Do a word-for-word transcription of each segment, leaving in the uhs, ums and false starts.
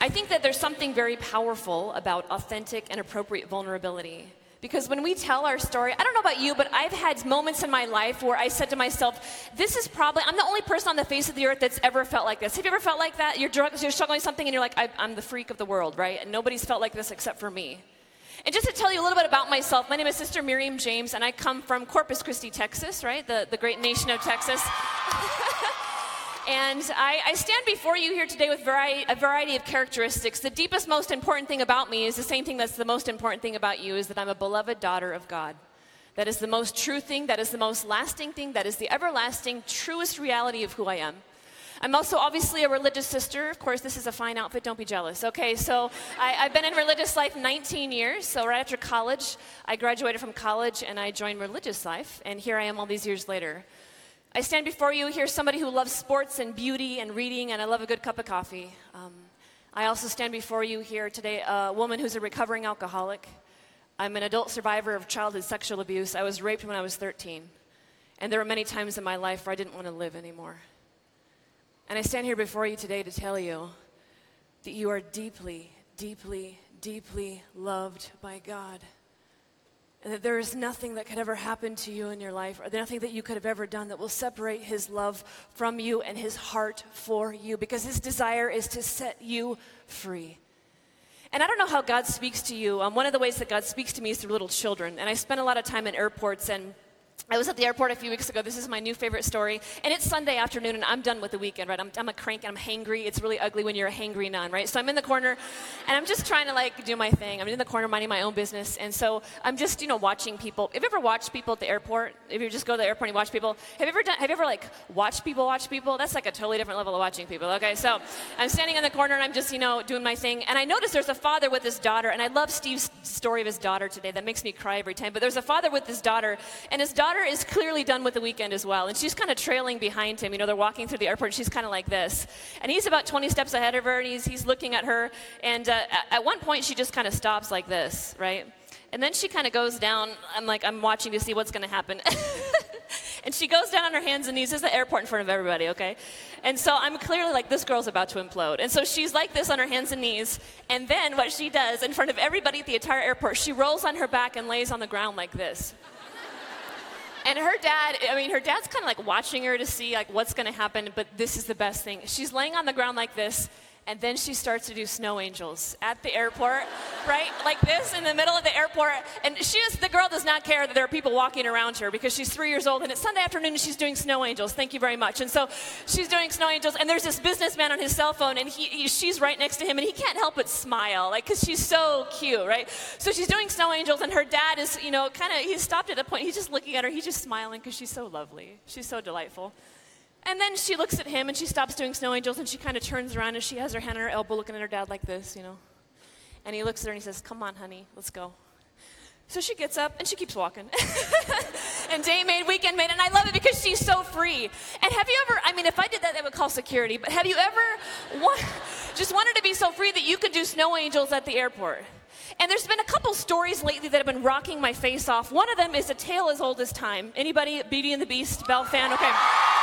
I think that there's something very powerful about authentic and appropriate vulnerability. Because when we tell our story, I don't know about you, but I've had moments in my life where I said to myself, this is probably, I'm the only person on the face of the earth that's ever felt like this. Have you ever felt like that? You're, drug, you're struggling with something and you're like, I, I'm the freak of the world, right? And nobody's felt like this except for me. And just to tell you a little bit about myself, my name is Sister Miriam James, and I come from Corpus Christi, Texas, right? The, the great nation of Texas. And I, I stand before you here today with vari- a variety of characteristics. The deepest, most important thing about me is the same thing that's the most important thing about you, is that I'm a beloved daughter of God. That is the most true thing, that is the most lasting thing, that is the everlasting, truest reality of who I am. I'm also obviously a religious sister. Of course, this is a fine outfit, don't be jealous. Okay, so I, I've been in religious life nineteen years, so right after college, I graduated from college and I joined religious life, and here I am all these years later. I stand before you here, somebody who loves sports and beauty and reading, and I love a good cup of coffee. Um, I also stand before you here today, a woman who's a recovering alcoholic. I'm an adult survivor of childhood sexual abuse. I was raped when I was thirteen, and there were many times in my life where I didn't want to live anymore. And I stand here before you today to tell you that you are deeply, deeply, deeply loved by God. And that there is nothing that could ever happen to you in your life, or nothing that you could have ever done that will separate his love from you and his heart for you, because his desire is to set you free. And I don't know how God speaks to you. Um, one of the ways that God speaks to me is through little children. And I spend a lot of time in airports, and I was at the airport a few weeks ago. This is my new favorite story. And it's Sunday afternoon, and I'm done with the weekend, right? I'm, I'm a crank, and I'm hangry. It's really ugly when you're a hangry nun, right? So I'm in the corner, and I'm just trying to, like, do my thing. I'm in the corner minding my own business. And so I'm just, you know, watching people. Have you ever watched people at the airport? If you just go to the airport and you watch people, have you ever done, have you ever, like, watched people watch people? That's, like, a totally different level of watching people, okay? So I'm standing in the corner, and I'm just, you know, doing my thing. And I notice there's a father with his daughter, and I love Steve's story of his daughter today. That makes me cry every time. But there's a father with his daughter, and his daughter is clearly done with the weekend as well, and she's kind of trailing behind him. You know, they're walking through the airport, and she's kind of like this, and he's about twenty steps ahead of her, and he's, he's looking at her, and uh, at one point she just kind of stops like this, right? And then she kind of goes down. I'm like, I'm watching to see what's going to happen. And she goes down on her hands and knees. This is the airport in front of everybody, okay? And so I'm clearly like, this girl's about to implode. And so she's like this on her hands and knees, and then what she does in front of everybody at the entire airport, she rolls on her back and lays on the ground like this. And her dad, I mean, her dad's kind of like watching her to see like what's going to happen, but this is the best thing. She's laying on the ground like this, and then she starts to do snow angels at the airport, right? Like this in the middle of the airport. And she is, the girl does not care that there are people walking around her, because she's three years old, and it's Sunday afternoon, and she's doing snow angels. Thank you very much. And so she's doing snow angels, and there's this businessman on his cell phone, and he, he she's right next to him, and he can't help but smile, like, because she's so cute, right? So she's doing snow angels, and her dad is, you know, kind of, he's stopped at a point. He's just looking at her. He's just smiling because she's so lovely. She's so delightful. And then she looks at him, and she stops doing snow angels, and she kind of turns around, and she has her hand on her elbow looking at her dad like this, you know. And he looks at her, and he says, come on, honey, let's go. So she gets up, and she keeps walking. And day made, weekend made, and I love it because she's so free. And have you ever, I mean, if I did that, they would call security, but have you ever wa- just wanted to be so free that you could do snow angels at the airport? And there's been a couple stories lately that have been rocking my face off. One of them is A Tale as Old as Time. Anybody Beauty and the Beast, Belle fan? Okay.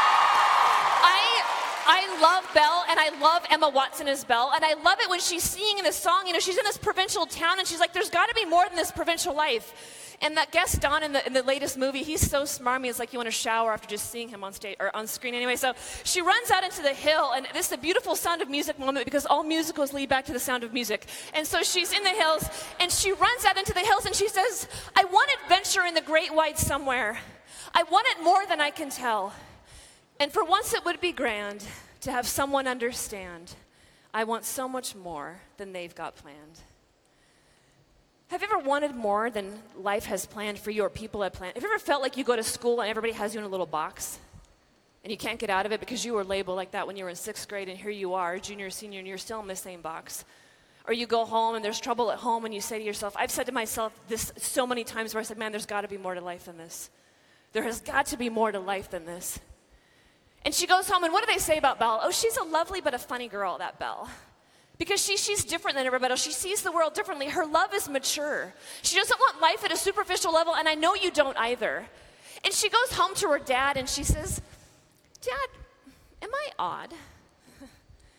I love Belle, and I love Emma Watson as Belle, and I love it when she's singing this song. You know, she's in this provincial town, and she's like, there's got to be more than this provincial life. And that Gaston in the in the latest movie, he's so smarmy, it's like you want to shower after just seeing him on stage, or on screen anyway. So she runs out into the hill, and this is a beautiful Sound of Music moment, because all musicals lead back to the Sound of Music. And so she's in the hills, and she runs out into the hills, and she says, I want adventure in the great white somewhere. I want it more than I can tell. And for once it would be grand to have someone understand. I want so much more than they've got planned. Have you ever wanted more than life has planned for you, or people have planned? Have you ever felt like you go to school and everybody has you in a little box and you can't get out of it because you were labeled like that when you were in sixth grade, and here you are, junior, senior, and you're still in the same box? Or you go home and there's trouble at home, and you say to yourself, I've said to myself this so many times where I said, man, there's got to be more to life than this. There has got to be more to life than this. And she goes home, and what do they say about Belle? Oh, she's a lovely but a funny girl, that Belle. Because she, she's different than everybody else. She sees the world differently. Her love is mature. She doesn't want life at a superficial level, and I know you don't either. And she goes home to her dad, and she says, Dad, am I odd?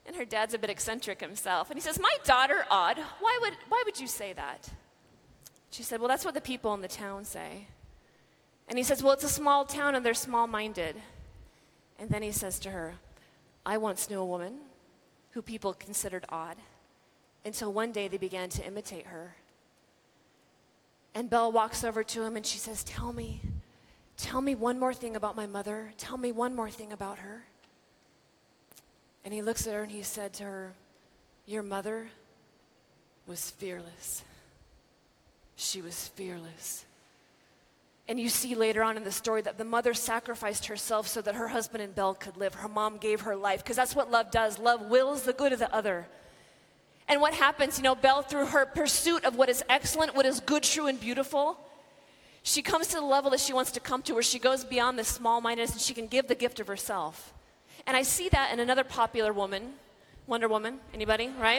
And her dad's a bit eccentric himself. And he says, my daughter, odd. Why would, why would you say that? She said, well, that's what the people in the town say. And he says, well, it's a small town and they're small-minded. And then he says to her, I once knew a woman who people considered odd. Until one day they began to imitate her. And Belle walks over to him and she says, tell me, tell me one more thing about my mother. Tell me one more thing about her. And he looks at her and he said to her, your mother was fearless. She was fearless. And you see later on in the story that the mother sacrificed herself so that her husband and Belle could live. Her mom gave her life, because that's what love does. Love wills the good of the other. And what happens, you know, Belle, through her pursuit of what is excellent, what is good, true, and beautiful, she comes to the level that she wants to come to, where she goes beyond this small-mindedness and she can give the gift of herself. And I see that in another popular woman, Wonder Woman. Anybody, right?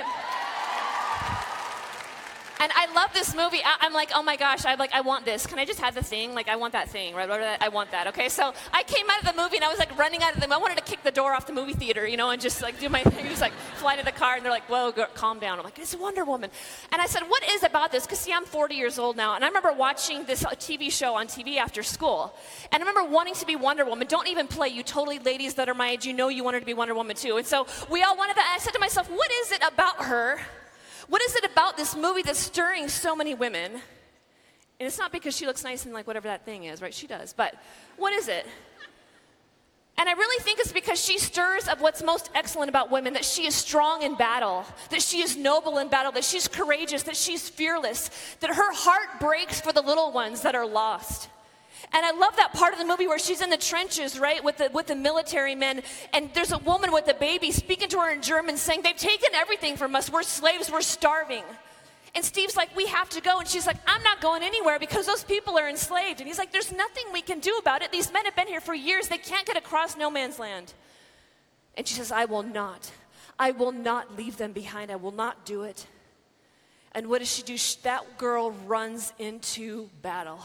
And I love this movie. I, I'm like, oh my gosh, I'm like, I want this. Can I just have the thing? Like, I want that thing, right? I want that, okay? So I came out of the movie and I was like running out of the, I wanted to kick the door off the movie theater, you know, and just like do my thing, just like fly to the car, and they're like, whoa, girl, calm down. I'm like, it's Wonder Woman. And I said, what is about this? Because see, I'm forty years old now, and I remember watching this T V show on T V after school. And I remember wanting to be Wonder Woman. Don't even play, you totally ladies that are my age, you know you wanted to be Wonder Woman too. And so we all wanted that. And I said to myself, what is it about her? What is it about this movie that's stirring so many women? And it's not because she looks nice and like whatever that thing is, right? She does. But what is it? And I really think it's because she stirs up what's most excellent about women, that she is strong in battle, that she is noble in battle, that she's courageous, that she's fearless, that her heart breaks for the little ones that are lost. And I love that part of the movie where she's in the trenches, right, with the, with the military men, and there's a woman with a baby speaking to her in German saying, they've taken everything from us, we're slaves, we're starving. And Steve's like, we have to go. And she's like, I'm not going anywhere because those people are enslaved. And he's like, there's nothing we can do about it. These men have been here for years. They can't get across no man's land. And she says, I will not. I will not leave them behind. I will not do it. And what does she do? That girl runs into battle.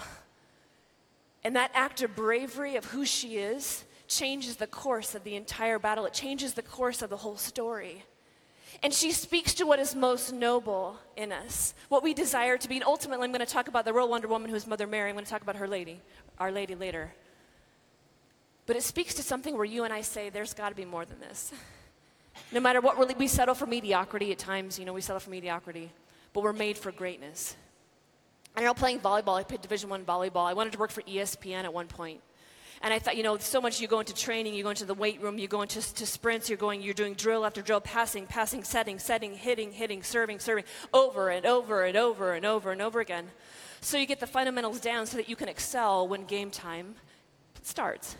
And that act of bravery of who she is changes the course of the entire battle. It changes the course of the whole story. And she speaks to what is most noble in us, what we desire to be. And ultimately, I'm going to talk about the real Wonder Woman, who is Mother Mary. I'm going to talk about her lady, Our Lady, later. But it speaks to something where you and I say, there's got to be more than this. No matter what, really, we settle for mediocrity at times. You know, we settle for mediocrity. But we're made for greatness. I know playing volleyball, I played Division One volleyball. I wanted to work for E S P N at one point. And I thought, you know, so much you go into training, you go into the weight room, you go into to sprints, you're going, you're doing drill after drill, passing, passing, setting, setting, hitting, hitting, serving, serving, over and over and over and over and over again. So you get the fundamentals down so that you can excel when game time starts.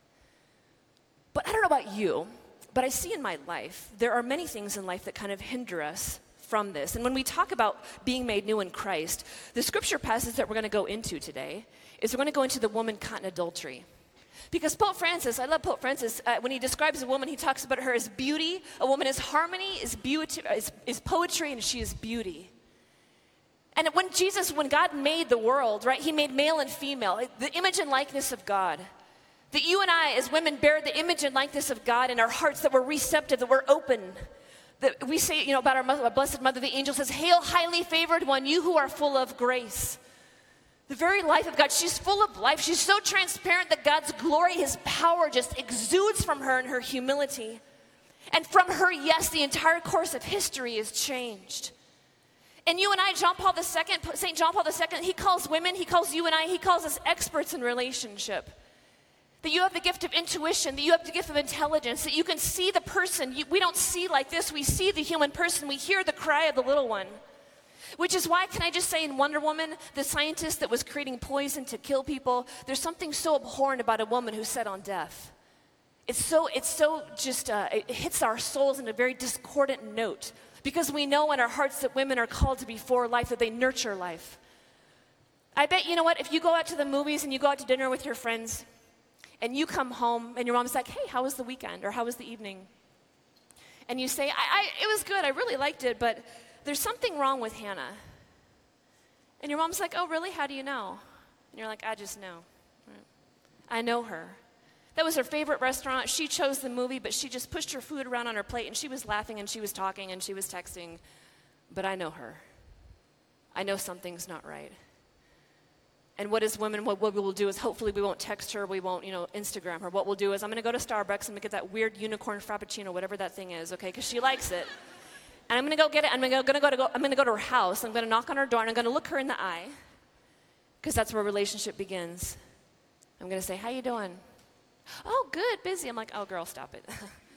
But I don't know about you, but I see in my life, there are many things in life that kind of hinder us from this. And when we talk about being made new in Christ, the scripture passage that we're going to go into today is we're going to go into the woman caught in adultery. Because Pope Francis, I love Pope Francis, uh, when he describes a woman, he talks about her as beauty. A woman is harmony, is beauty, is, is poetry, and she is beauty. And when Jesus, when God made the world, right, he made male and female, the image and likeness of God. That you and I, as women, bear the image and likeness of God in our hearts, that we're receptive, that we're open. That we say, you know, about our, mother, our Blessed Mother, the angel says, hail, highly favored one, you who are full of grace. The very life of God, she's full of life. She's so transparent that God's glory, his power just exudes from her in her humility. And from her, yes, the entire course of history is changed. And you and I, John Paul the Second, Saint John Paul the Second, he calls women, he calls you and I, he calls us experts in relationship. That you have the gift of intuition, that you have the gift of intelligence, that you can see the person. You, we don't see like this, we see the human person, we hear the cry of the little one. Which is why, can I just say, in Wonder Woman, the scientist that was creating poison to kill people, there's something so abhorrent about a woman who set on death. It's so, it's so just, uh, it hits our souls in a very discordant note. Because we know in our hearts that women are called to be for life, that they nurture life. I bet, you know what, if you go out to the movies and you go out to dinner with your friends, and you come home and your mom's like, hey, how was the weekend? Or how was the evening? And you say, I, I, it was good, I really liked it, but there's something wrong with Hannah. And your mom's like, oh, really? How do you know? And you're like, I just know. I know her. That was her favorite restaurant. She chose the movie, but she just pushed her food around on her plate, and she was laughing, and she was talking, and she was texting. But I know her. I know something's not right. And what as women, what, what we will do is hopefully we won't text her, we won't, you know, Instagram her. What we'll do is I'm going to go to Starbucks and get that weird unicorn frappuccino, whatever that thing is, okay, because she likes it. And I'm going to go get it. I'm going to go to go. I'm going to go to her house. I'm going to knock on her door, and I'm going to look her in the eye, because that's where a relationship begins. I'm going to say, "How you doing?" "Oh, good, busy." I'm like, "Oh, girl, stop it."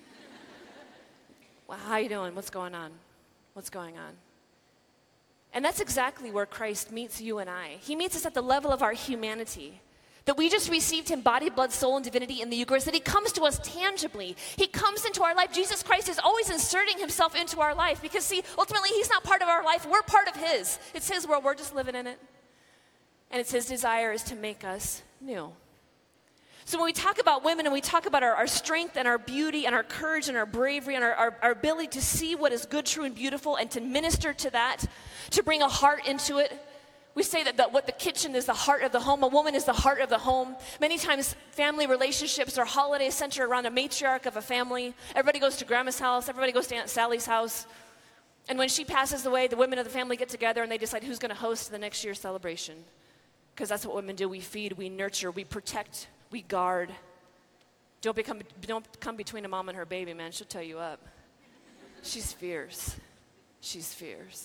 "Well, how you doing? What's going on? What's going on?" And that's exactly where Christ meets you and I. He meets us at the level of our humanity. That we just received him body, blood, soul, and divinity in the Eucharist. That he comes to us tangibly. He comes into our life. Jesus Christ is always inserting himself into our life. Because see, ultimately he's not part of our life. We're part of his. It's his world. We're just living in it. And it's his desire is to make us new. So when we talk about women and we talk about our, our strength and our beauty and our courage and our bravery and our, our, our ability to see what is good, true, and beautiful and to minister to that, to bring a heart into it, we say that the, what the kitchen is the heart of the home. A woman is the heart of the home. Many times family relationships or holidays center around a matriarch of a family. Everybody goes to grandma's house. Everybody goes to Aunt Sally's house. And when she passes away, the women of the family get together and they decide who's going to host the next year's celebration. Because that's what women do. We feed, we nurture, we protect, we guard. Don't become, don't come between a mom and her baby, man. She'll tear you up. She's fierce. She's fierce.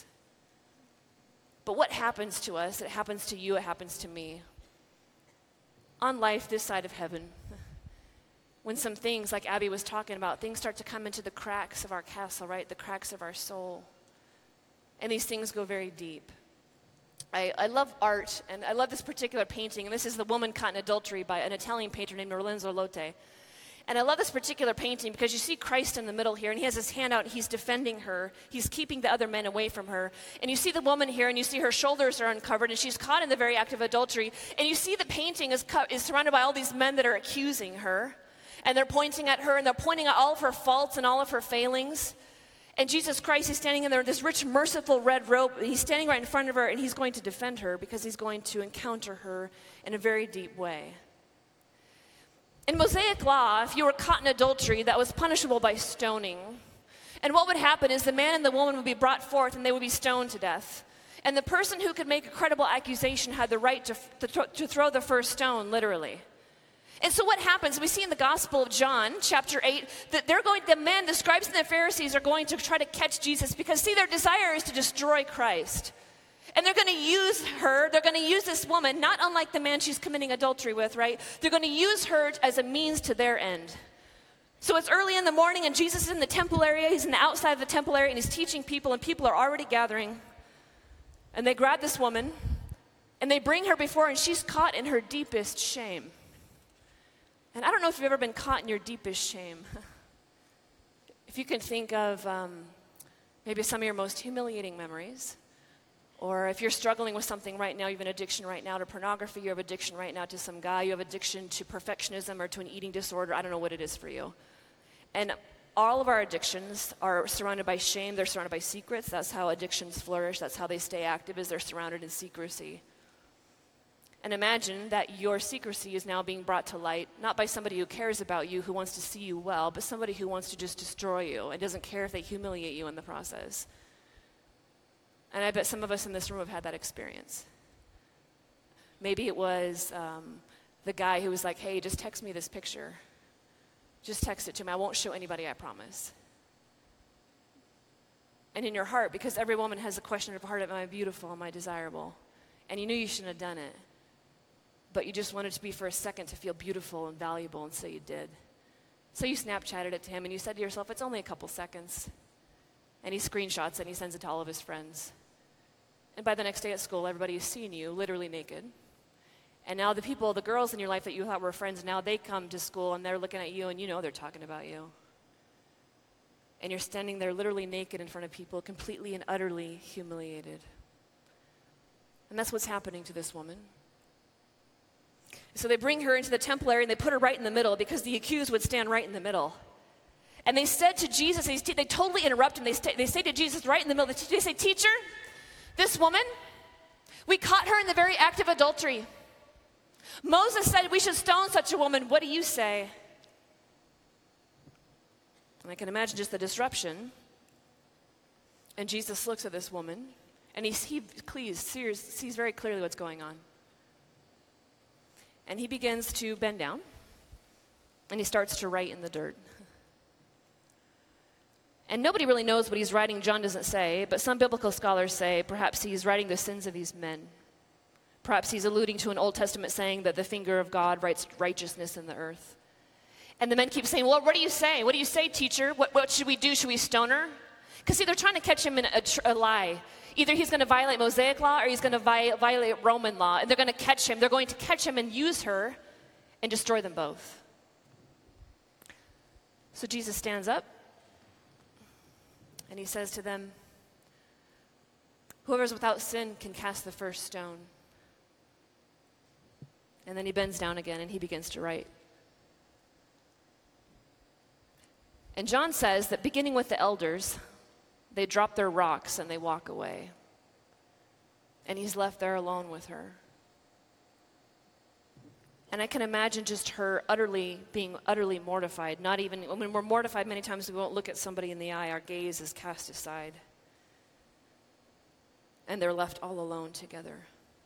But what happens to us? It happens to you. It happens to me. On life this side of heaven, when some things, like Abby was talking about, things start to come into the cracks of our castle, right? The cracks of our soul. And these things go very deep. I, I love art, and I love this particular painting, and this is The Woman Caught in Adultery by an Italian painter named Lorenzo Lotte. And I love this particular painting because you see Christ in the middle here, and he has his hand out, and he's defending her. He's keeping the other men away from her. And you see the woman here, and you see her shoulders are uncovered, and she's caught in the very act of adultery. And you see the painting is, cut, is surrounded by all these men that are accusing her, and they're pointing at her, and they're pointing at all of her faults and all of her failings. And Jesus Christ is standing in there in this rich, merciful red robe. He's standing right in front of her, and he's going to defend her because he's going to encounter her in a very deep way. In Mosaic law, if you were caught in adultery, that was punishable by stoning. And what would happen is the man and the woman would be brought forth, and they would be stoned to death. And the person who could make a credible accusation had the right to, to, to throw the first stone, literally. And so what happens, we see in the Gospel of John, chapter eight, that they're going, the men, the scribes and the Pharisees are going to try to catch Jesus because, see, their desire is to destroy Christ. And they're going to use her, they're going to use this woman, not unlike the man she's committing adultery with, right? They're going to use her as a means to their end. So it's early in the morning, and Jesus is in the temple area, he's in the outside of the temple area, and he's teaching people, and people are already gathering. And they grab this woman, and they bring her before, and she's caught in her deepest shame. And I don't know if you've ever been caught in your deepest shame. If you can think of um, maybe some of your most humiliating memories, or if you're struggling with something right now, you have an addiction right now to pornography, you have addiction right now to some guy, you have addiction to perfectionism or to an eating disorder, I don't know what it is for you. And all of our addictions are surrounded by shame, they're surrounded by secrets. That's how addictions flourish, that's how they stay active, is they're surrounded in secrecy. And imagine that your secrecy is now being brought to light, not by somebody who cares about you, who wants to see you well, but somebody who wants to just destroy you and doesn't care if they humiliate you in the process. And I bet some of us in this room have had that experience. Maybe it was um, the guy who was like, hey, just text me this picture. Just text it to me. I won't show anybody, I promise. And in your heart, because every woman has a question in her heart, am I beautiful, am I desirable? And you knew you shouldn't have done it. But you just wanted to be for a second to feel beautiful and valuable, and so you did. So you Snapchatted it to him, and you said to yourself, it's only a couple seconds. And he screenshots it, and he sends it to all of his friends. And by the next day at school, everybody has seen you literally naked. And now the people, the girls in your life that you thought were friends, now they come to school, and they're looking at you, and you know they're talking about you. And you're standing there literally naked in front of people, completely and utterly humiliated. And that's what's happening to this woman. So they bring her into the temple area, and they put her right in the middle because the accused would stand right in the middle. And they said to Jesus, they, they totally interrupt him. They, st- they say to Jesus right in the middle, they say, teacher, this woman, we caught her in the very act of adultery. Moses said we should stone such a woman. What do you say? And I can imagine just the disruption. And Jesus looks at this woman, and he, he sees, sees, sees very clearly what's going on. And he begins to bend down, and he starts to write in the dirt. And nobody really knows what he's writing. John doesn't say, but some biblical scholars say perhaps he's writing the sins of these men. Perhaps he's alluding to an Old Testament saying that the finger of God writes righteousness in the earth. And the men keep saying, well, what do you say? What do you say, teacher? What, what should we do? Should we stone her? Because see, they're trying to catch him in a, tr- a lie. Either he's going to violate Mosaic law or he's going to vi- violate Roman law. And they're going to catch him. They're going to catch him and use her and destroy them both. So Jesus stands up. And he says to them, whoever's without sin can cast the first stone. And then he bends down again and he begins to write. And John says that beginning with the elders, they drop their rocks and they walk away. And he's left there alone with her. And I can imagine just her utterly being utterly mortified. Not even, when we're mortified, many times we won't look at somebody in the eye. Our gaze is cast aside. And they're left all alone together.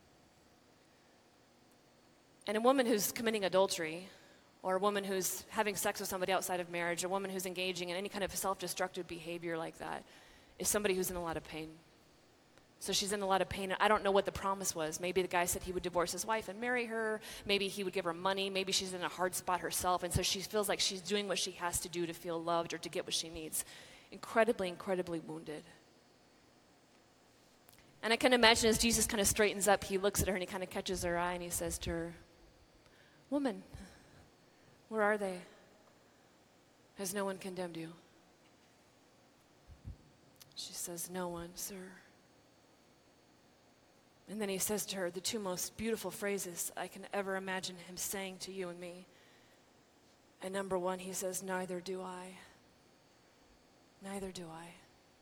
And a woman who's committing adultery, or a woman who's having sex with somebody outside of marriage, a woman who's engaging in any kind of self-destructive behavior like that, is somebody who's in a lot of pain. So she's in a lot of pain. I don't know what the promise was. Maybe the guy said he would divorce his wife and marry her. Maybe he would give her money. Maybe she's in a hard spot herself. And so she feels like she's doing what she has to do to feel loved or to get what she needs. Incredibly, incredibly wounded. And I can imagine as Jesus kind of straightens up, he looks at her and he kind of catches her eye and he says to her, woman, where are they? Has no one condemned you? She says, no one, sir. And then he says to her the two most beautiful phrases I can ever imagine him saying to you and me. And number one, he says, neither do I. Neither do I.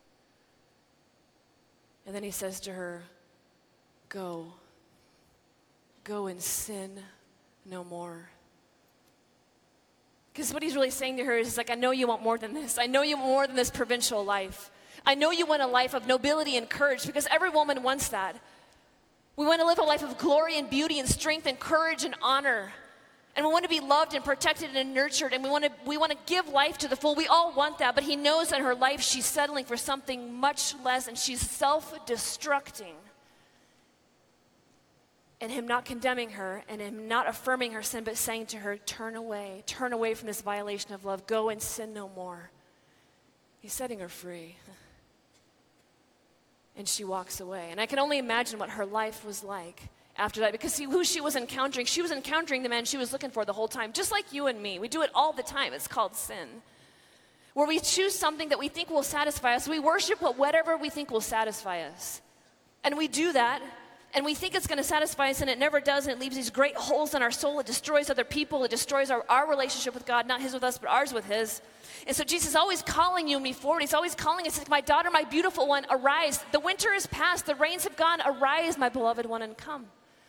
And then he says to her, go. Go and sin no more. Because what he's really saying to her is like, I know you want more than this. I know you want more than this provincial life. I know you want a life of nobility and courage, because every woman wants that. We want to live a life of glory and beauty and strength and courage and honor. And we want to be loved and protected and nurtured. And we want to we want to give life to the full. We all want that. But he knows in her life she's settling for something much less. And she's self-destructing. And him not condemning her and him not affirming her sin, but saying to her, turn away. Turn away from this violation of love. Go and sin no more. He's setting her free. And she walks away. And I can only imagine what her life was like after that. Because see, who she was encountering, she was encountering the man she was looking for the whole time. Just like you and me. We do it all the time. It's called sin. Where we choose something that we think will satisfy us. We worship whatever we think will satisfy us. And we do that. And we think it's going to satisfy us, and it never does. And it leaves these great holes in our soul. It destroys other people. It destroys our, our relationship with God. Not his with us, but ours with his. And so Jesus is always calling you and me forward. He's always calling us, my daughter, my beautiful one, arise. The winter is past. The rains have gone. Arise, my beloved one, and come.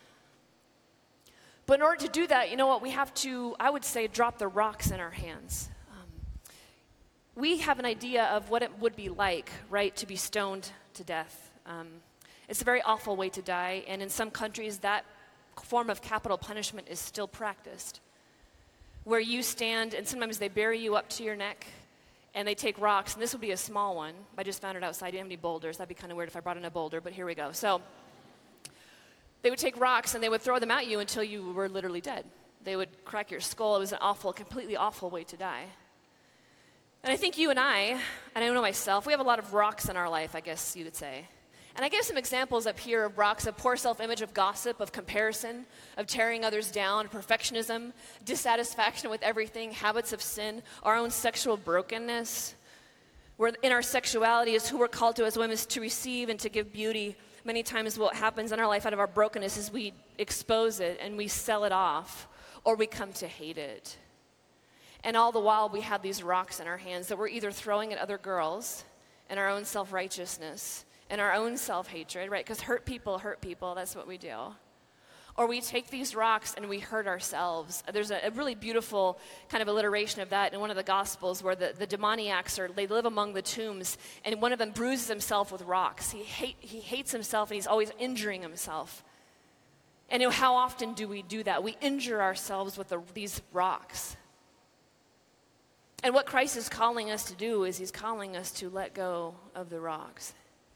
But in order to do that, you know what? We have to, I would say, drop the rocks in our hands. Um, we have an idea of what it would be like, right, to be stoned to death. Um, it's a very awful way to die. And in some countries, that form of capital punishment is still practiced. Where you stand, and sometimes they bury you up to your neck, and they take rocks, and this would be a small one. I just found it outside. I didn't have any boulders. That'd be kind of weird if I brought in a boulder, but here we go. So they would take rocks, and they would throw them at you until you were literally dead. They would crack your skull. It was an awful, completely awful way to die. And I think you and I, and I know myself, we have a lot of rocks in our life, I guess you would say. And I gave some examples up here of rocks of poor self-image, of gossip, of comparison, of tearing others down, perfectionism, dissatisfaction with everything, habits of sin, our own sexual brokenness. Where in our sexuality is who we're called to as women is to receive and to give beauty. Many times what happens in our life out of our brokenness is we expose it and we sell it off, or we come to hate it. And all the while we have these rocks in our hands that we're either throwing at other girls and our own self-righteousness and our own self-hatred, right? Because hurt people hurt people, that's what we do. or we take these rocks and we hurt ourselves. There's a, a really beautiful kind of alliteration of that in one of the Gospels where the, the demoniacs are, they live among the tombs, and one of them bruises himself with rocks. He, hate, he hates himself, and he's always injuring himself. And you know, how often do we do that? We injure ourselves with the, these rocks. And what Christ is calling us to do is he's calling us to let go of the rocks.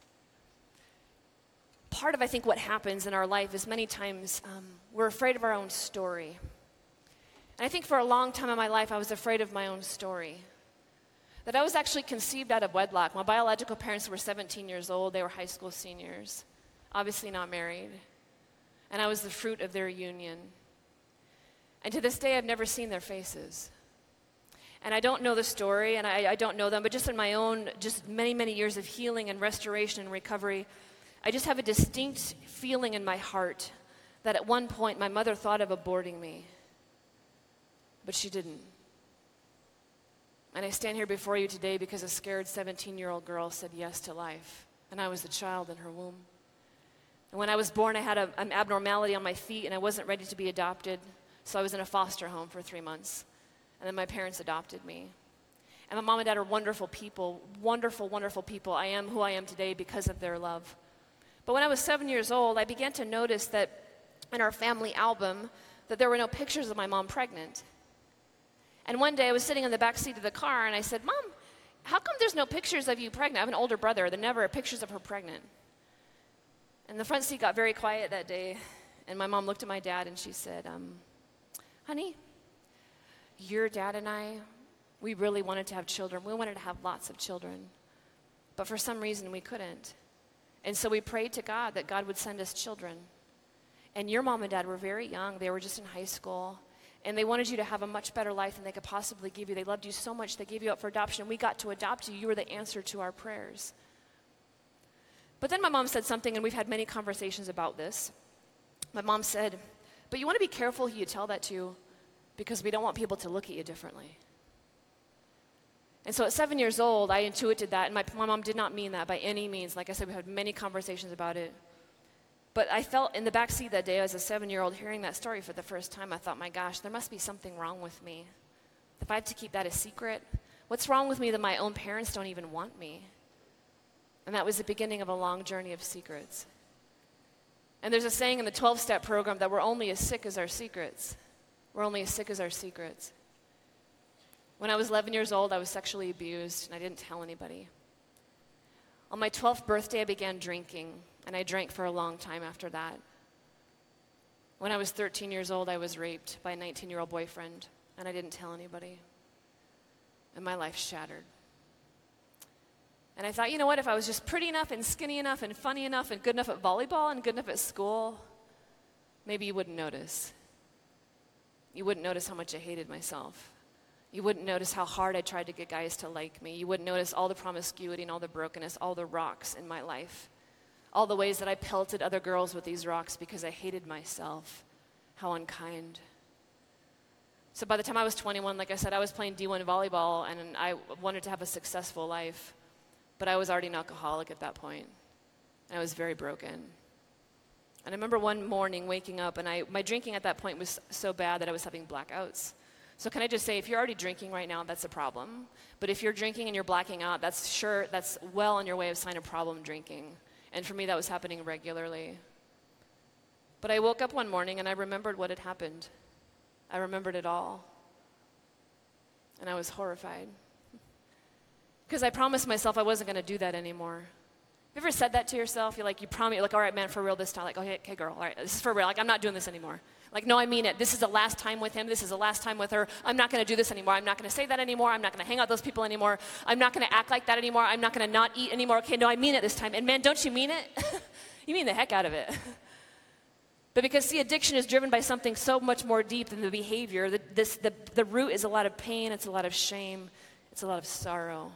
Part of, I think, what happens in our life is many times um, we're afraid of our own story. And I think for a long time in my life, I was afraid of my own story. That I was actually conceived out of wedlock. My biological parents were seventeen years old. They were high school seniors, obviously not married. And I was the fruit of their union. And to this day, I've never seen their faces. And I don't know the story, and I, I don't know them, but just in my own, just many, many years of healing and restoration and recovery, I just have a distinct feeling in my heart that at one point my mother thought of aborting me, but she didn't. And I stand here before you today because a scared seventeen-year-old girl said yes to life, and I was the child in her womb. And when I was born, I had a, an abnormality on my feet, and I wasn't ready to be adopted, so I was in a foster home for three months. And then my parents adopted me. And my mom and dad are wonderful people, wonderful, wonderful people. I am who I am today because of their love. But when I was seven years old, I began to notice that in our family album that there were no pictures of my mom pregnant. And one day I was sitting in the back seat of the car and I said, Mom, how come there's no pictures of you pregnant? I have an older brother. There never are pictures of her pregnant. And the front seat got very quiet that day. And my mom looked at my dad and she said, um, honey, your dad and I, we really wanted to have children. We wanted to have lots of children. But for some reason we couldn't. And so we prayed to God that God would send us children. And your mom and dad were very young. They were just in high school. And they wanted you to have a much better life than they could possibly give you. They loved you so much, they gave you up for adoption. We got to adopt you. You were the answer to our prayers. But then my mom said something, and we've had many conversations about this. My mom said, but you want to be careful who you tell that to, because we don't want people to look at you differently. And so at seven years old, I intuited that, and my, my mom did not mean that by any means. Like I said, we had many conversations about it. But I felt in the back seat that day as a seven-year-old hearing that story for the first time, I thought, my gosh, there must be something wrong with me. If I had to keep that a secret, what's wrong with me that my own parents don't even want me? And that was the beginning of a long journey of secrets. And there's a saying in the twelve-step program that we're only as sick as our secrets. We're only as sick as our secrets. When I was eleven years old, I was sexually abused, and I didn't tell anybody. On my twelfth birthday, I began drinking, and I drank for a long time after that. When I was thirteen years old, I was raped by a nineteen-year-old boyfriend, and I didn't tell anybody. And my life shattered. And I thought, you know what, if I was just pretty enough and skinny enough and funny enough and good enough at volleyball and good enough at school, maybe you wouldn't notice. You wouldn't notice how much I hated myself. You wouldn't notice how hard I tried to get guys to like me. You wouldn't notice all the promiscuity and all the brokenness, all the rocks in my life. All the ways that I pelted other girls with these rocks because I hated myself. How unkind. So by the time I was twenty-one, like I said, I was playing D one volleyball, and I wanted to have a successful life. But I was already an alcoholic at that point, and I was very broken. And I remember one morning waking up, and I, my drinking at that point was so bad that I was having blackouts. So can I just say, if you're already drinking right now, that's a problem. But if you're drinking and you're blacking out, that's sure, that's well on your way of sign of problem drinking. And for me, that was happening regularly. But I woke up one morning, and I remembered what had happened. I remembered it all. And I was horrified. Because I promised myself I wasn't going to do that anymore. You ever said that to yourself? You're like, you promise, you're like, all right, man, for real this time. Like, okay, okay, girl, all right, this is for real. Like, I'm not doing this anymore. Like, no, I mean it. This is the last time with him. This is the last time with her. I'm not going to do this anymore. I'm not going to say that anymore. I'm not going to hang out with those people anymore. I'm not going to act like that anymore. I'm not going to not eat anymore. Okay, no, I mean it this time. And man, don't you mean it? You mean the heck out of it. But because, see, addiction is driven by something so much more deep than the behavior. The, this, the, the root is a lot of pain. It's a lot of shame. It's a lot of sorrow.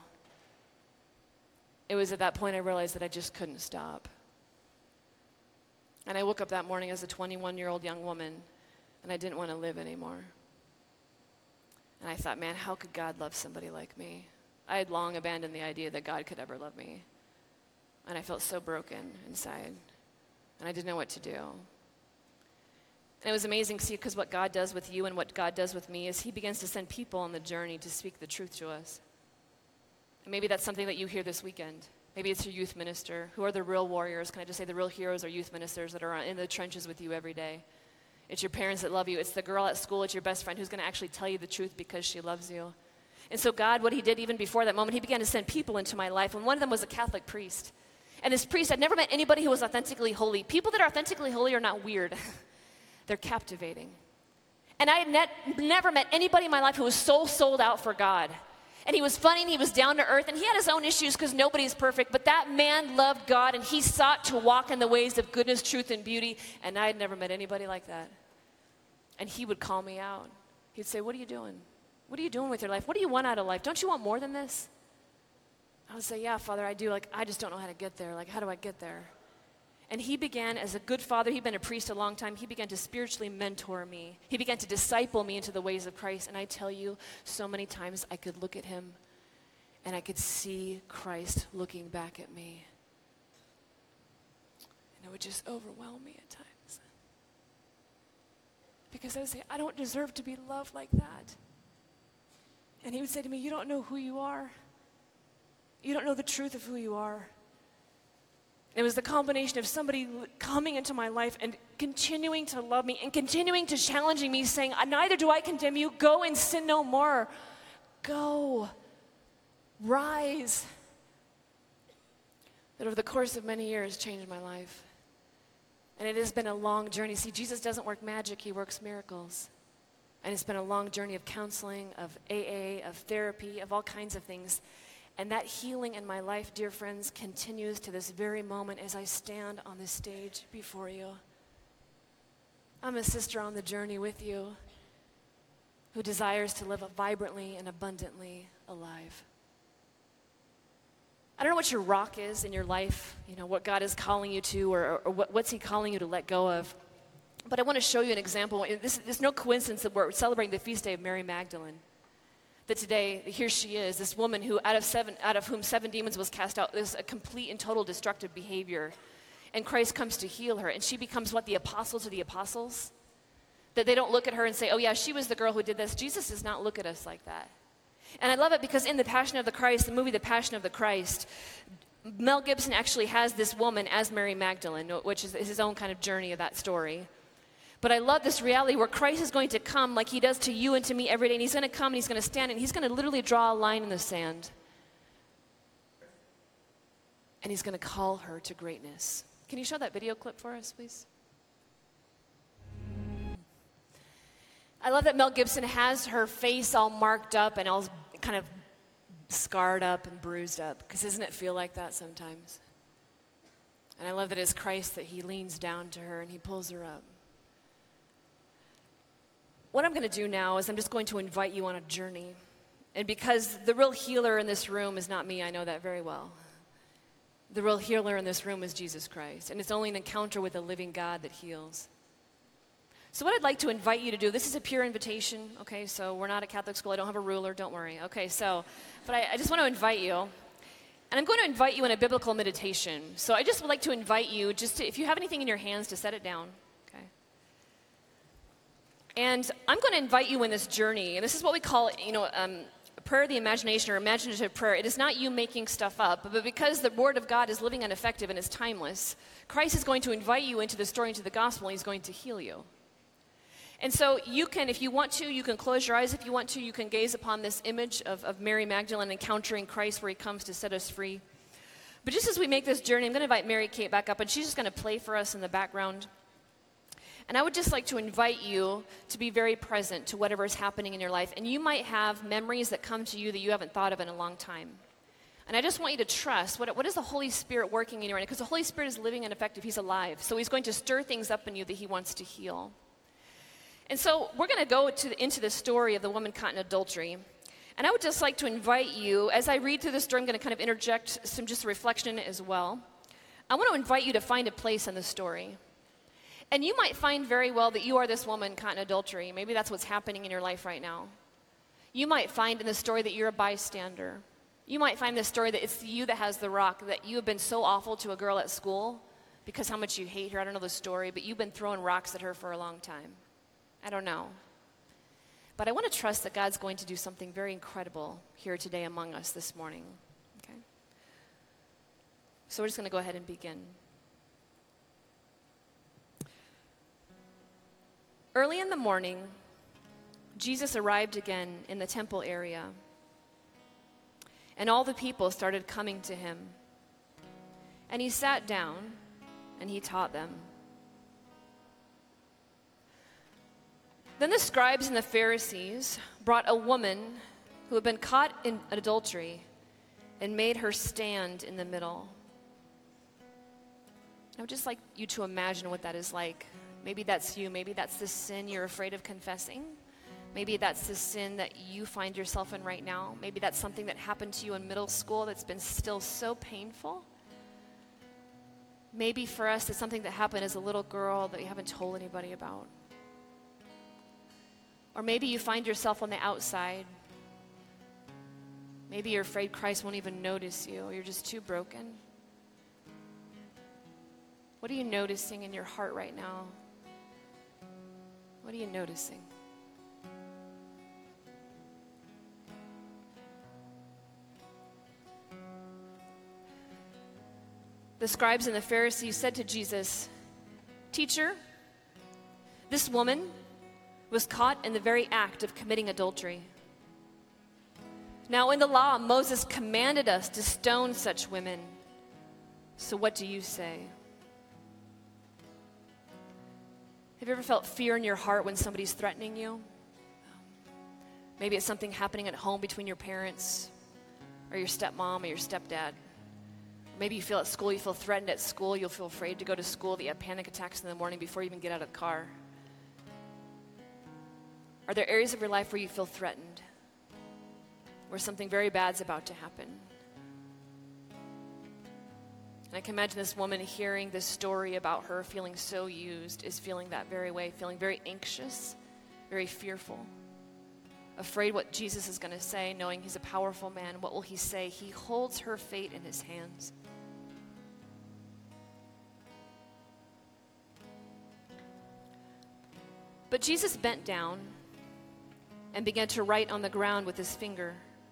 It was at that point I realized that I just couldn't stop. And I woke up that morning as a twenty-one-year-old young woman, and I didn't want to live anymore. And I thought, man, how could God love somebody like me? I had long abandoned the idea that God could ever love me. And I felt so broken inside, and I didn't know what to do. And it was amazing to see, because what God does with you and what God does with me is he begins to send people on the journey to speak the truth to us. And maybe that's something that you hear this weekend. Maybe it's your youth minister. Who are the real warriors? Can I just say the real heroes are youth ministers that are in the trenches with you every day. It's your parents that love you. It's the girl at school. It's your best friend who's going to actually tell you the truth because she loves you. And so God, what he did even before that moment, he began to send people into my life. And one of them was a Catholic priest. And this priest, I'd never met anybody who was authentically holy. People that are authentically holy are not weird. They're captivating. And I had net, never met anybody in my life who was so sold out for God. And he was funny and he was down to earth and he had his own issues because nobody's perfect. But that man loved God and he sought to walk in the ways of goodness, truth, and beauty. And I had never met anybody like that. And he would call me out. He'd say, what are you doing? What are you doing with your life? What do you want out of life? Don't you want more than this? I would say, yeah, Father, I do. Like, I just don't know how to get there. Like, how do I get there? And he began, as a good father, he'd been a priest a long time, he began to spiritually mentor me. He began to disciple me into the ways of Christ. And I tell you, so many times I could look at him and I could see Christ looking back at me. And it would just overwhelm me at times. Because I would say, I don't deserve to be loved like that. And he would say to me, you don't know who you are. You don't know the truth of who you are. It was the combination of somebody coming into my life and continuing to love me and continuing to challenging me, saying, neither do I condemn you. Go and sin no more. Go. Rise. That over the course of many years changed my life. And it has been a long journey. See, Jesus doesn't work magic. He works miracles. And it's been a long journey of counseling, of A A, of therapy, of all kinds of things. And that healing in my life, dear friends, continues to this very moment as I stand on this stage before you. I'm a sister on the journey with you who desires to live vibrantly and abundantly alive. I don't know what your rock is in your life, you know, what God is calling you to or, or what, what's he calling you to let go of. But I want to show you an example. This, there's no coincidence that we're celebrating the feast day of Mary Magdalene. That today, here she is, this woman who, out of seven, out of whom seven demons was cast out, is a complete and total destructive behavior. And Christ comes to heal her, and she becomes what, the apostle to the apostles? That they don't look at her and say, oh yeah, she was the girl who did this. Jesus does not look at us like that. And I love it because in The Passion of the Christ, the movie The Passion of the Christ, Mel Gibson actually has this woman as Mary Magdalene, which is his own kind of journey of that story. But I love this reality where Christ is going to come like he does to you and to me every day. And he's going to come and he's going to stand and he's going to literally draw a line in the sand. And he's going to call her to greatness. Can you show that video clip for us, please? I love that Mel Gibson has her face all marked up and all kind of scarred up and bruised up. Because doesn't it feel like that sometimes? And I love that it's Christ that he leans down to her and he pulls her up. What I'm going to do now is I'm just going to invite you on a journey. And because the real healer in this room is not me, I know that very well. The real healer in this room is Jesus Christ. And it's only an encounter with a living God that heals. So what I'd like to invite you to do, this is a pure invitation, okay? So we're not a Catholic school. I don't have a ruler, don't worry. Okay, so, but I, I just want to invite you. And I'm going to invite you in a biblical meditation. So I just would like to invite you just to, if you have anything in your hands, to set it down. And I'm going to invite you in this journey, and this is what we call, you know, um, prayer of the imagination or imaginative prayer. It is not you making stuff up, but because the Word of God is living and effective and is timeless, Christ is going to invite you into the story, into the gospel, and he's going to heal you. And so you can, if you want to, you can close your eyes. If you want to, you can gaze upon this image of, of Mary Magdalene encountering Christ where he comes to set us free. But just as we make this journey, I'm going to invite Mary Kate back up, and she's just going to play for us in the background. And I would just like to invite you to be very present to whatever is happening in your life. And you might have memories that come to you that you haven't thought of in a long time. And I just want you to trust, what, what is the Holy Spirit working in you right now? Because the Holy Spirit is living and effective. He's alive. So he's going to stir things up in you that he wants to heal. And so we're going to go to, into the story of the woman caught in adultery. And I would just like to invite you, as I read through this story, I'm going to kind of interject some just reflection in it as well. I want to invite you to find a place in the story. And you might find very well that you are this woman caught in adultery. Maybe that's what's happening in your life right now. You might find in the story that you're a bystander. You might find in the story that it's you that has the rock, that you have been so awful to a girl at school because how much you hate her. I don't know the story, but you've been throwing rocks at her for a long time. I don't know. But I want to trust that God's going to do something very incredible here today among us this morning. Okay? So we're just going to go ahead and begin. Early in the morning, Jesus arrived again in the temple area, and all the people started coming to him. And he sat down, and he taught them. Then the scribes and the Pharisees brought a woman who had been caught in adultery and made her stand in the middle. I would just like you to imagine what that is like. Maybe that's you. Maybe that's the sin you're afraid of confessing. Maybe that's the sin that you find yourself in right now. Maybe that's something that happened to you in middle school that's been still so painful. Maybe for us, it's something that happened as a little girl that you haven't told anybody about. Or maybe you find yourself on the outside. Maybe you're afraid Christ won't even notice you, or you're just too broken. What are you noticing in your heart right now? What are you noticing? The scribes and the Pharisees said to Jesus, "Teacher, this woman was caught in the very act of committing adultery. Now in the law, Moses commanded us to stone such women. So what do you say?" Have you ever felt fear in your heart when somebody's threatening you? Maybe it's something happening at home between your parents or your stepmom or your stepdad. Maybe you feel at school, you feel threatened at school, you'll feel afraid to go to school, that you have panic attacks in the morning before you even get out of the car. Are there areas of your life where you feel threatened, where something very bad's about to happen? And I can imagine this woman hearing this story about her feeling so used is feeling that very way, feeling very anxious, very fearful, afraid what Jesus is going to say, knowing he's a powerful man. What will he say? He holds her fate in his hands. But Jesus bent down and began to write on the ground with his finger.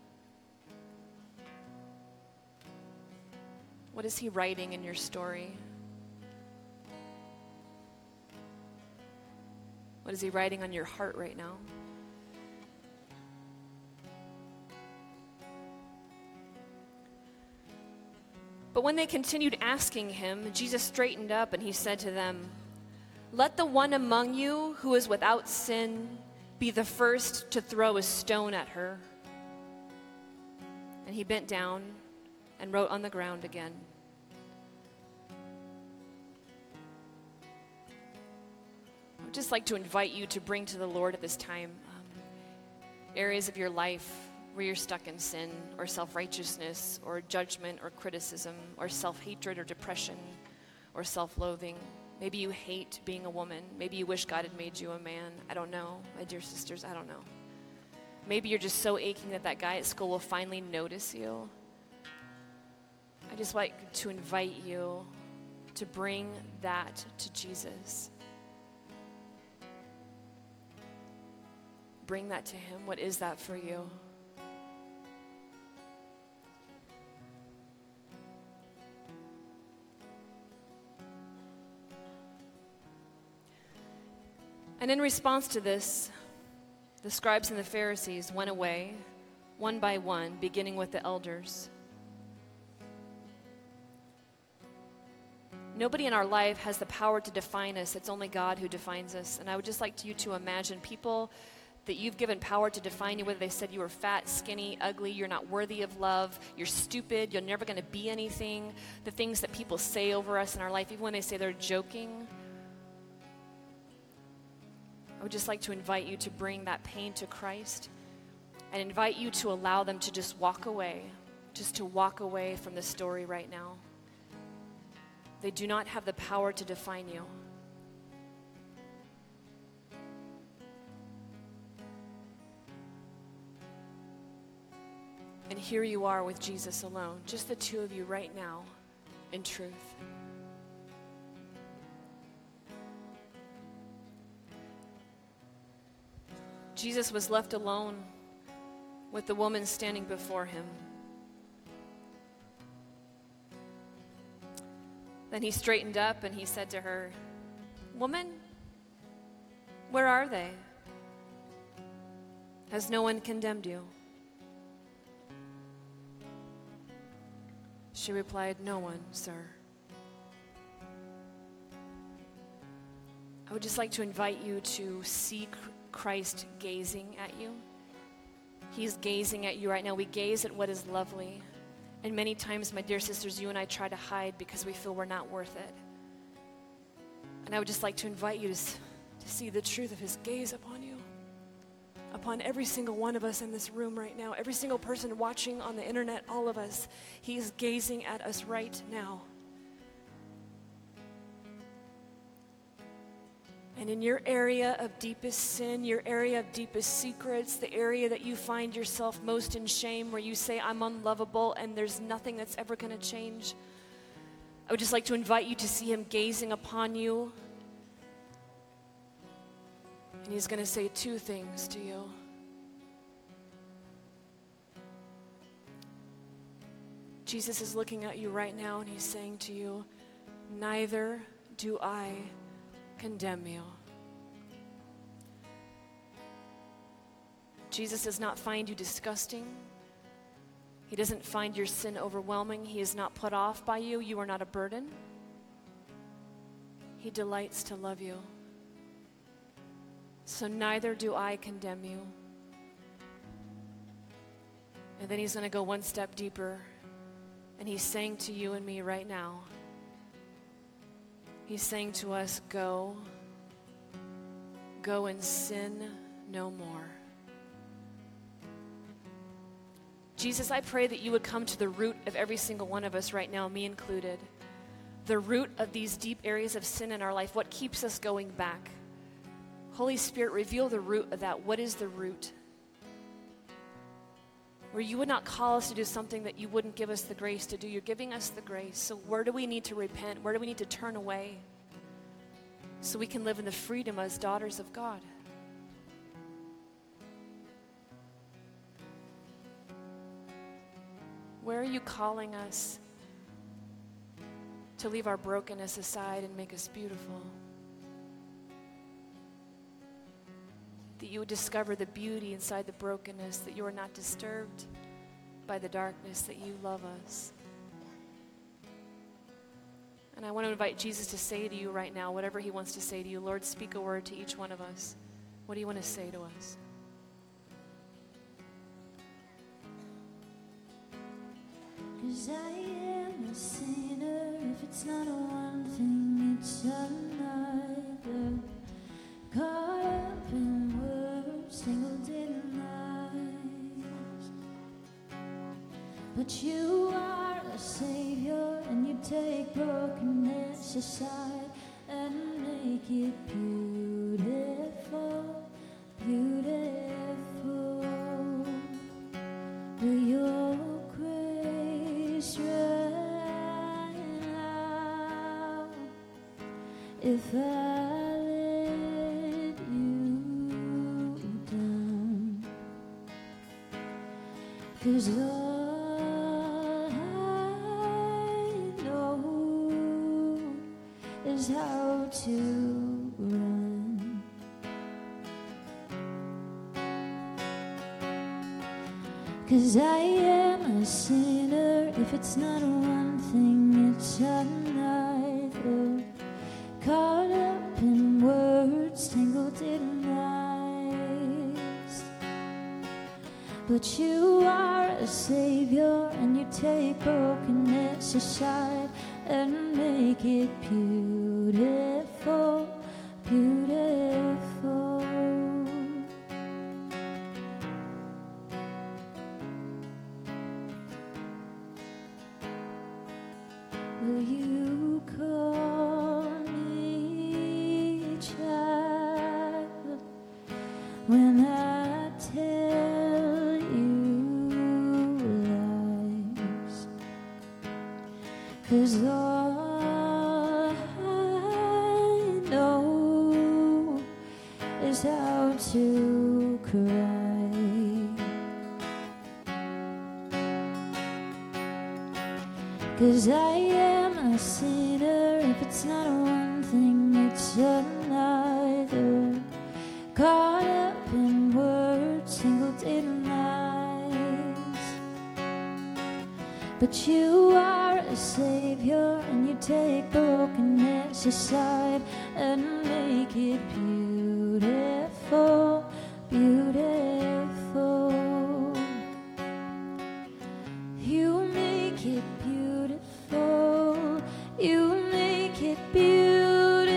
What is he writing in your story? What is he writing on your heart right now? But when they continued asking him, Jesus straightened up and he said to them, "Let the one among you who is without sin be the first to throw a stone at her." And he bent down and wrote on the ground again. I would just like to invite you to bring to the Lord at this time um, areas of your life where you're stuck in sin or self-righteousness or judgment or criticism or self-hatred or depression or self-loathing. Maybe you hate being a woman. Maybe you wish God had made you a man. I don't know. My dear sisters, I don't know. Maybe you're just so aching that that guy at school will finally notice you. I just like to invite you to bring that to Jesus. Bring that to him. What is that for you? And in response to this, the scribes and the Pharisees went away, one by one, beginning with the elders. Nobody in our life has the power to define us. It's only God who defines us. And I would just like you to imagine people that you've given power to define you, whether they said you were fat, skinny, ugly, you're not worthy of love, you're stupid, you're never going to be anything, the things that people say over us in our life, even when they say they're joking. I would just like to invite you to bring that pain to Christ and invite you to allow them to just walk away, just to walk away from the story right now. They do not have the power to define you. And here you are with Jesus alone, just the two of you right now in truth. Jesus was left alone with the woman standing before him. Then he straightened up and he said to her, "Woman, where are they? Has no one condemned you?" She replied, "No one, sir." I would just like to invite you to see Christ gazing at you. He's gazing at you right now. We gaze at what is lovely. And many times, my dear sisters, you and I try to hide because we feel we're not worth it. And I would just like to invite you to, to see the truth of his gaze upon you, upon every single one of us in this room right now, every single person watching on the internet, all of us. He is gazing at us right now. And in your area of deepest sin, your area of deepest secrets, the area that you find yourself most in shame, where you say, "I'm unlovable and there's nothing that's ever going to change," I would just like to invite you to see him gazing upon you. And he's going to say two things to you. Jesus is looking at you right now and he's saying to you, "Neither do I condemn you." Jesus does not find you disgusting. He doesn't find your sin overwhelming. He is not put off by you. You are not a burden. He delights to love you. So neither do I condemn you. And then he's going to go one step deeper. And he's saying to you and me right now, he's saying to us, go, go and sin no more. Jesus, I pray that you would come to the root of every single one of us right now, me included. The root of these deep areas of sin in our life, what keeps us going back. Holy Spirit, reveal the root of that. What is the root? Where you would not call us to do something that you wouldn't give us the grace to do. You're giving us the grace. So where do we need to repent? Where do we need to turn away? So we can live in the freedom as daughters of God. Where are you calling us to leave our brokenness aside and make us beautiful? That you would discover the beauty inside the brokenness, that you are not disturbed by the darkness, that you love us. And I want to invite Jesus to say to you right now, whatever he wants to say to you. Lord, speak a word to each one of us. What do you want to say to us? Cause I am a sinner. If it's not one thing, it's another. Caught up in words, tangled in lies. But you are a savior, and you take brokenness aside and make it beautiful, beautiful. Will your grace run out if I let you down? 'Cause all I know is how to run. 'Cause I am a sinner. If it's not one thing, it's another. Caught up in words, tangled in lies. But you are a savior, and you take brokenness aside and make it beautiful, beautiful. Will you call me child when I tell you lies? 'Cause all I know is how to cry. 'Cause I am a sinner. If it's not one thing, it's another. Caught up in words, tangled in lies. But you are a savior, and you take brokenness aside and make it beautiful, beautiful. You make it beautiful. You make it beautiful,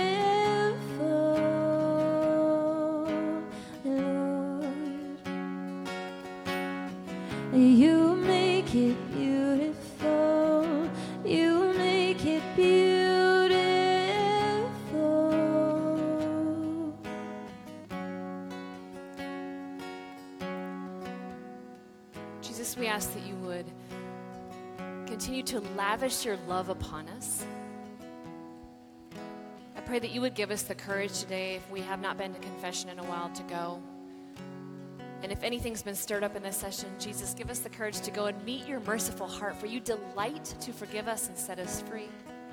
Lord. You make it beautiful. You make it beautiful. Jesus, we ask that you would continue to lavish your love upon us. I pray that you would give us the courage today, if we have not been to confession in a while, to go. And if anything's been stirred up in this session, Jesus, give us the courage to go and meet your merciful heart, for you delight to forgive us and set us free.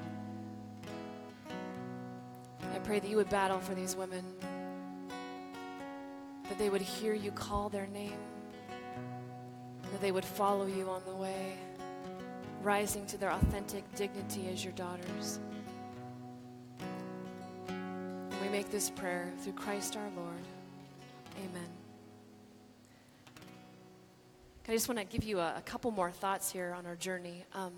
I pray that you would battle for these women, that they would hear you call their name, that they would follow you on the way, rising to their authentic dignity as your daughters. And we make this prayer through Christ our Lord. Amen. I just want to give you a, a couple more thoughts here on our journey. Um,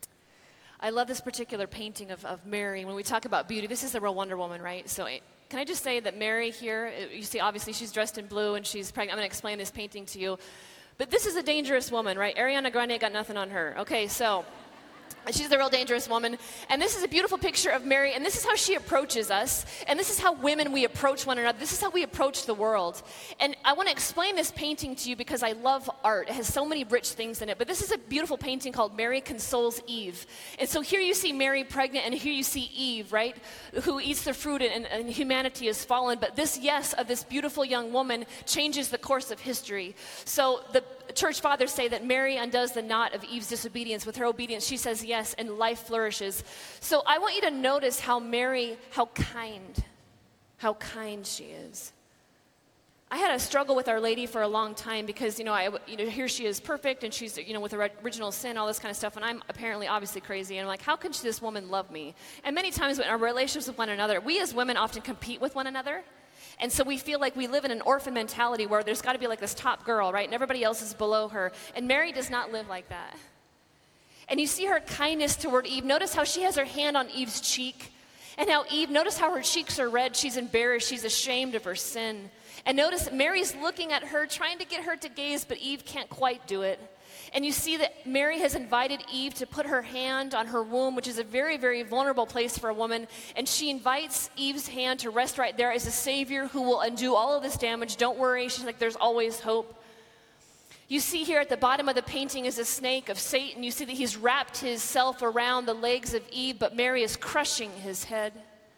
I love this particular painting of, of Mary. When we talk about beauty, this is the real Wonder Woman, right? So it, can I just say that Mary here, you see obviously she's dressed in blue and she's pregnant. I'm going to explain this painting to you. But this is a dangerous woman, right? Ariana Grande got nothing on her. Okay, so she's the real dangerous woman. And this is a beautiful picture of Mary, and this is how she approaches us. And this is how women, we approach one another. This is how we approach the world. And I want to explain this painting to you because I love art. It has so many rich things in it. But this is a beautiful painting called Mary Consoles Eve. And so here you see Mary pregnant, and here you see Eve, right, who eats the fruit, and, and humanity has fallen. But this yes of this beautiful young woman changes the course of history. So the church fathers say that Mary undoes the knot of Eve's disobedience. With her obedience, she says yes, and life flourishes. So I want you to notice how Mary, how kind, how kind she is. I had a struggle with Our Lady for a long time because, you know, I, you know, here she is perfect, and she's, you know, with her original sin, all this kind of stuff, and I'm apparently obviously crazy, and I'm like, how can this woman love me? And many times in our relationships with one another, we as women often compete with one another. And so we feel like we live in an orphan mentality where there's got to be like this top girl, right? And everybody else is below her. And Mary does not live like that. And you see her kindness toward Eve. Notice how she has her hand on Eve's cheek. And how Eve, notice how her cheeks are red. She's embarrassed. She's ashamed of her sin. And notice Mary's looking at her, trying to get her to gaze, but Eve can't quite do it. And you see that Mary has invited Eve to put her hand on her womb, which is a very, very vulnerable place for a woman. And she invites Eve's hand to rest right there as a savior who will undo all of this damage. Don't worry. She's like, there's always hope. You see here at the bottom of the painting is a snake of Satan. You see that he's wrapped himself around the legs of Eve, but Mary is crushing his head.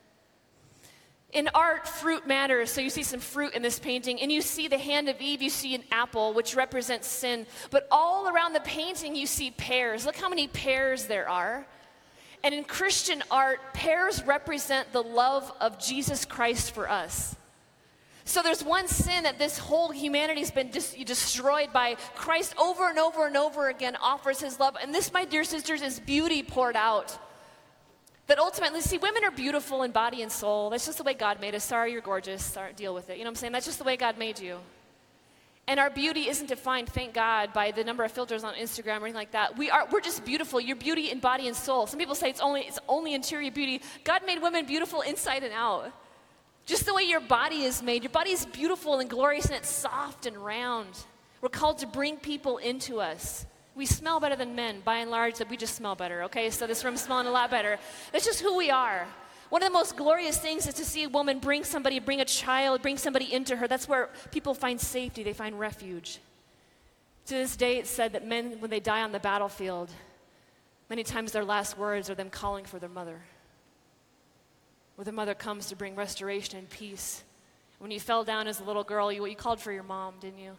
In art, fruit matters, so you see some fruit in this painting, and you see the hand of Eve, you see an apple, which represents sin, but all around the painting you see pears. Look how many pears there are. And in Christian art, pears represent the love of Jesus Christ for us. So there's one sin that this whole humanity has been dis- destroyed by. Christ over and over and over again offers his love, and this, my dear sisters, is beauty poured out. That ultimately, see, women are beautiful in body and soul. That's just the way God made us. Sorry, you're gorgeous. Sorry, deal with it. You know what I'm saying? That's just the way God made you. And our beauty isn't defined, thank God, by the number of filters on Instagram or anything like that. We are, we're just beautiful. You're beauty in body and soul. Some people say it's only, it's only interior beauty. God made women beautiful inside and out. Just the way your body is made. Your body is beautiful and glorious, and it's soft and round. We're called to bring people into us. We smell better than men, by and large, that we just smell better, okay? So this room's smelling a lot better. That's just who we are. One of the most glorious things is to see a woman bring somebody, bring a child, bring somebody into her. That's where people find safety, they find refuge. To this day, it's said that men, when they die on the battlefield, many times their last words are them calling for their mother. Where the mother comes to bring restoration and peace. When you fell down as a little girl, you, you called for your mom, didn't you?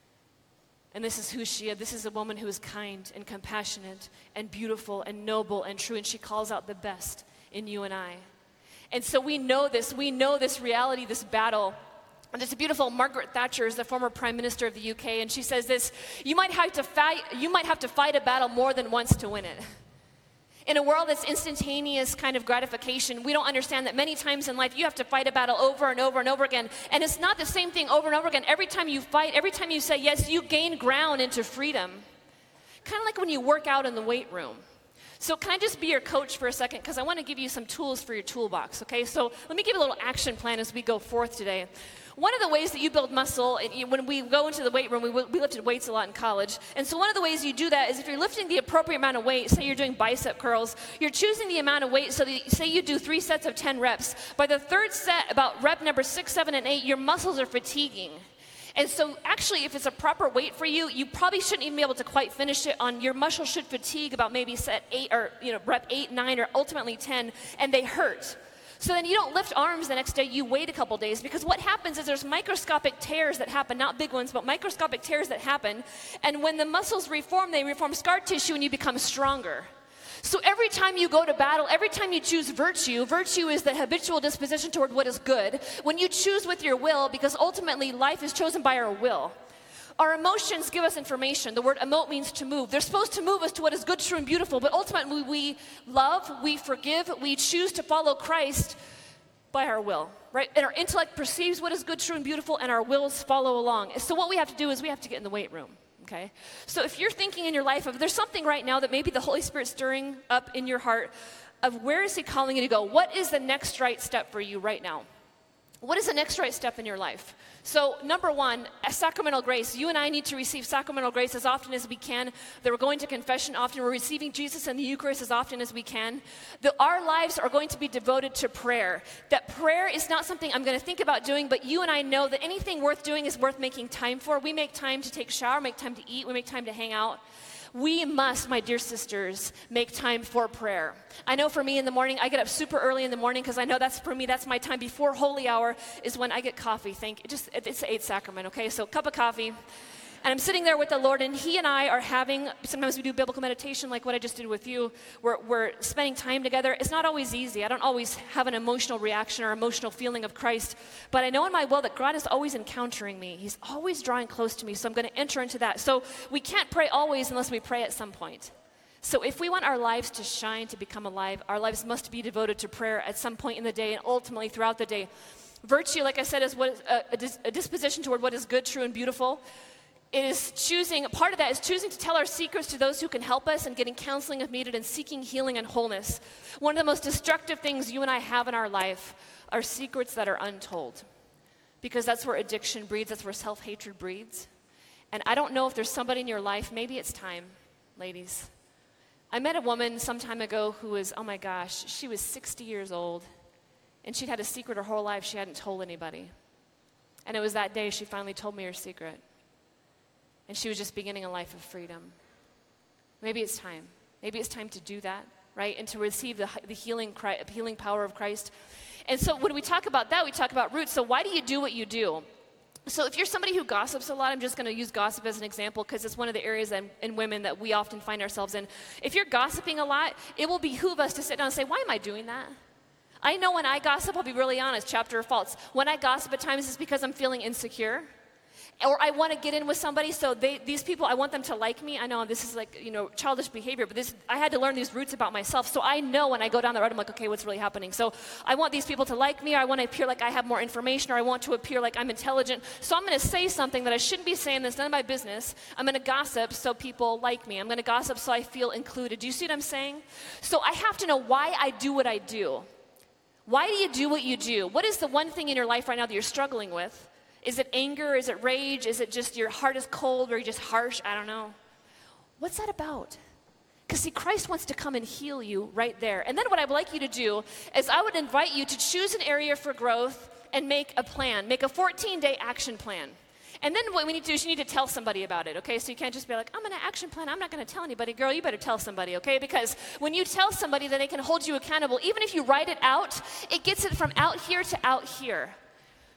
And this is who she is. This is a woman who is kind and compassionate and beautiful and noble and true, and she calls out the best in you and I. And so we know this. We know this reality, this battle. And there's a beautiful Margaret Thatcher, is the former Prime Minister of the U K, and she says this: you might have to fight, you might have to fight a battle more than once to win it. In a world that's instantaneous kind of gratification, we don't understand that many times in life you have to fight a battle over and over and over again. And it's not the same thing over and over again. Every time you fight, every time you say yes, you gain ground into freedom. Kind of like when you work out in the weight room. So can I just be your coach for a second? Because I want to give you some tools for your toolbox, okay? So let me give you a little action plan as we go forth today. One of the ways that you build muscle, when we go into the weight room, we, we lifted weights a lot in college. And so one of the ways you do that is if you're lifting the appropriate amount of weight, say you're doing bicep curls, you're choosing the amount of weight, so that, say you do three sets of ten reps. By the third set, about rep number six, seven, and eight, your muscles are fatiguing. And so actually, if it's a proper weight for you, you probably shouldn't even be able to quite finish it on, your muscles should fatigue about maybe set eight, or you know, rep eight, nine, or ultimately ten, and they hurt. So then you don't lift arms the next day, you wait a couple days, because what happens is there's microscopic tears that happen, not big ones, but microscopic tears that happen, and when the muscles reform, they reform scar tissue and you become stronger. So every time you go to battle, every time you choose virtue, virtue is the habitual disposition toward what is good. When you choose with your will, because ultimately life is chosen by our will. Our emotions give us information. The word emote means to move. They're supposed to move us to what is good, true, and beautiful, but ultimately we love, we forgive, we choose to follow Christ by our will, right? And our intellect perceives what is good, true, and beautiful, and our wills follow along. So what we have to do is we have to get in the weight room. Okay? So if you're thinking in your life of, there's something right now that maybe the Holy Spirit's stirring up in your heart of where is he calling you to go? What is the next right step for you right now? What is the next right step in your life? So number one, sacramental grace. You and I need to receive sacramental grace as often as we can. That we're going to confession often. We're receiving Jesus in the Eucharist as often as we can. That our lives are going to be devoted to prayer. That prayer is not something I'm going to think about doing, but you and I know that anything worth doing is worth making time for. We make time to take a shower, make time to eat, we make time to hang out. We must, my dear sisters, make time for prayer. I know for me in the morning, I get up super early in the morning because I know that's for me, that's my time before holy hour is when I get coffee. Thank just it's the eighth sacrament, okay? So cup of coffee. And I'm sitting there with the Lord, and he and I are having, sometimes we do biblical meditation like what I just did with you. We're, we're spending time together. It's not always easy. I don't always have an emotional reaction or emotional feeling of Christ, but I know in my will that God is always encountering me. He's always drawing close to me, so I'm going to enter into that. So we can't pray always unless we pray at some point. So if we want our lives to shine, to become alive, our lives must be devoted to prayer at some point in the day and ultimately throughout the day. Virtue, like I said, is what, a, a, dis, a disposition toward what is good, true, and beautiful. It is choosing, part of that is choosing to tell our secrets to those who can help us and getting counseling if needed and seeking healing and wholeness. One of the most destructive things you and I have in our life are secrets that are untold. Because that's where addiction breeds, that's where self-hatred breeds. And I don't know if there's somebody in your life, maybe it's time, ladies. I met a woman some time ago who was, oh my gosh, she was sixty years old. And she'd had a secret her whole life she hadn't told anybody. And it was that day she finally told me her secret. And she was just beginning a life of freedom. Maybe it's time. Maybe it's time to do that, right? And to receive the, the healing, healing power of Christ. And so when we talk about that, we talk about roots. So why do you do what you do? So if you're somebody who gossips a lot, I'm just going to use gossip as an example because it's one of the areas in, in women that we often find ourselves in. If you're gossiping a lot, it will behoove us to sit down and say, why am I doing that? I know when I gossip, I'll be really honest, chapter or false. When I gossip at times, it's because I'm feeling insecure. Or I want to get in with somebody, so they, these people, I want them to like me. I know this is like, you know, childish behavior, but this, I had to learn these roots about myself. So I know when I go down the road, I'm like, okay, what's really happening? So I want these people to like me, or I want to appear like I have more information, or I want to appear like I'm intelligent. So I'm going to say something that I shouldn't be saying that's none of my business. I'm going to gossip so people like me. I'm going to gossip so I feel included. Do you see what I'm saying? So I have to know why I do what I do. Why do you do what you do? What is the one thing in your life right now that you're struggling with? Is it anger? Is it rage? Is it just your heart is cold or you're just harsh? I don't know. What's that about? Because see, Christ wants to come and heal you right there. And then what I would like you to do is I would invite you to choose an area for growth and make a plan. Make a fourteen-day action plan. And then what we need to do is you need to tell somebody about it, okay? So you can't just be like, I'm going to action plan. I'm not going to tell anybody. Girl, you better tell somebody, okay? Because when you tell somebody, then they can hold you accountable. Even if you write it out, it gets it from out here to out here.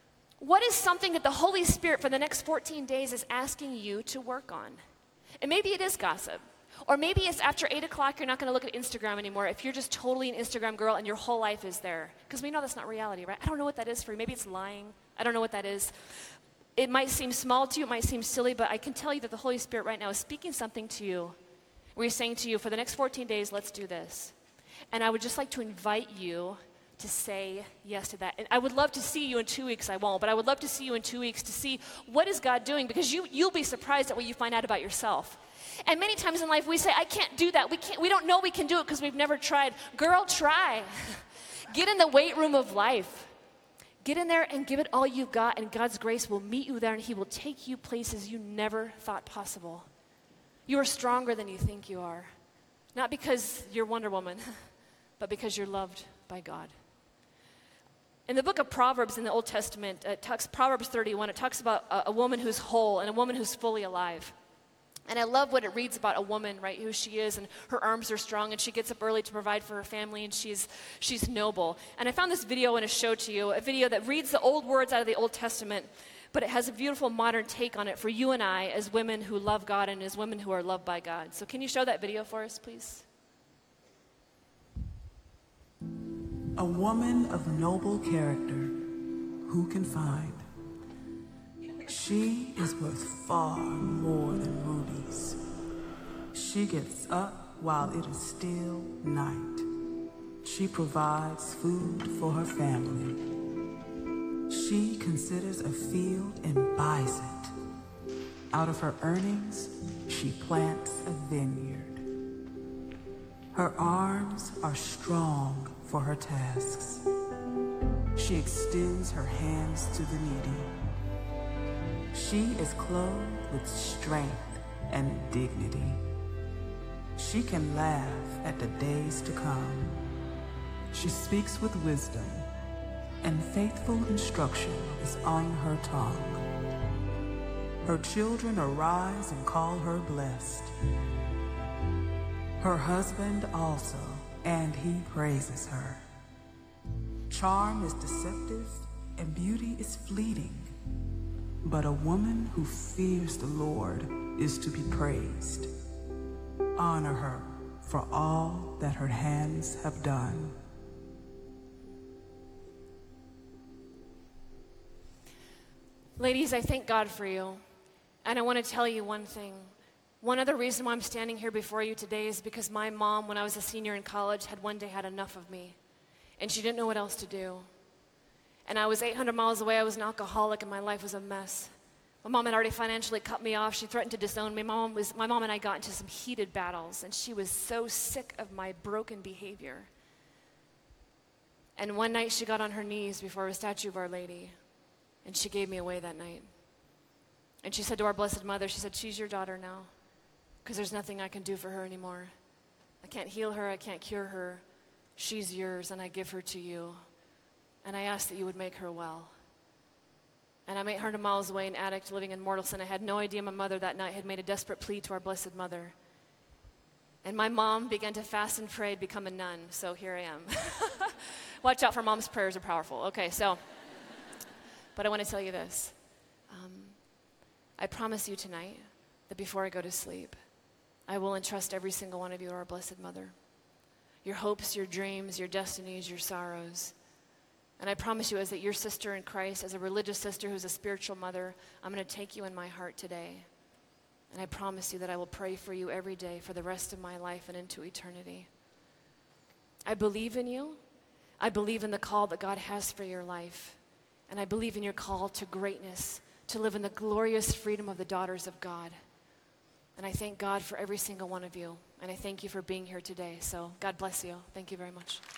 What is something that the Holy Spirit for the next fourteen days is asking you to work on? And maybe it is gossip. Or maybe it's after eight o'clock, you're not going to look at Instagram anymore if you're just totally an Instagram girl and your whole life is there. Because we know that's not reality, right? I don't know what that is for you. Maybe it's lying. I don't know what that is. It might seem small to you. It might seem silly. But I can tell you that the Holy Spirit right now is speaking something to you. Where he's saying to you, for the next fourteen days, let's do this. And I would just like to invite you to say yes to that. And I would love to see you in two weeks. I won't, but I would love to see you in two weeks to see what is God doing, because you, you'll be surprised at what you find out about yourself. And many times in life we say, I can't do that. We can't. We don't know we can do it because we've never tried. Girl, try. Get in the weight room of life. Get in there and give it all you've got, and God's grace will meet you there, and he will take you places you never thought possible. You are stronger than you think you are. Not because you're Wonder Woman, but because you're loved by God. In the book of Proverbs in the Old Testament, it talks, Proverbs thirty-one, it talks about a, a woman who's whole and a woman who's fully alive. And I love what it reads about a woman, right, who she is, and her arms are strong, and she gets up early to provide for her family, and she's she's noble. And I found this video in a show to you, a video that reads the old words out of the Old Testament, but it has a beautiful modern take on it for you and I as women who love God and as women who are loved by God. So can you show that video for us, please? A woman of noble character, who can find? She is worth far more than rubies. She gets up while it is still night. She provides food for her family. She considers a field and buys it. Out of her earnings, she plants a vineyard. Her arms are strong for her tasks. She extends her hands to the needy. She is clothed with strength and dignity. She can laugh at the days to come. She speaks with wisdom, and faithful instruction is on her tongue. Her children arise and call her blessed. Her husband also, and he praises her. Charm is deceptive, and beauty is fleeting. But a woman who fears the Lord is to be praised. Honor her for all that her hands have done. Ladies, I thank God for you. And I want to tell you one thing. One other reason why I'm standing here before you today is because my mom, when I was a senior in college, had one day had enough of me. And she didn't know what else to do. And I was eight hundred miles away. I was an alcoholic, and my life was a mess. My mom had already financially cut me off. She threatened to disown me. My mom, was, my mom and I got into some heated battles, and she was so sick of my broken behavior. And one night she got on her knees before a statue of Our Lady, and she gave me away that night. And she said to our Blessed Mother, she said, she's your daughter now, because there's nothing I can do for her anymore. I can't heal her. I can't cure her. She's yours, and I give her to you. And I asked that you would make her well. And I'm eight hundred miles away, an addict living in mortal sin. I had no idea my mother that night had made a desperate plea to our Blessed Mother. And my mom began to fast and pray, become a nun. So here I am. Watch out, for mom's prayers are powerful. Okay, so, but I want to tell you this. Um, I promise you tonight that before I go to sleep, I will entrust every single one of you to our Blessed Mother. Your hopes, your dreams, your destinies, your sorrows. And I promise you, as that your sister in Christ, as a religious sister who's a spiritual mother, I'm going to take you in my heart today. And I promise you that I will pray for you every day for the rest of my life and into eternity. I believe in you. I believe in the call that God has for your life. And I believe in your call to greatness, to live in the glorious freedom of the daughters of God. And I thank God for every single one of you. And I thank you for being here today. So God bless you. Thank you very much.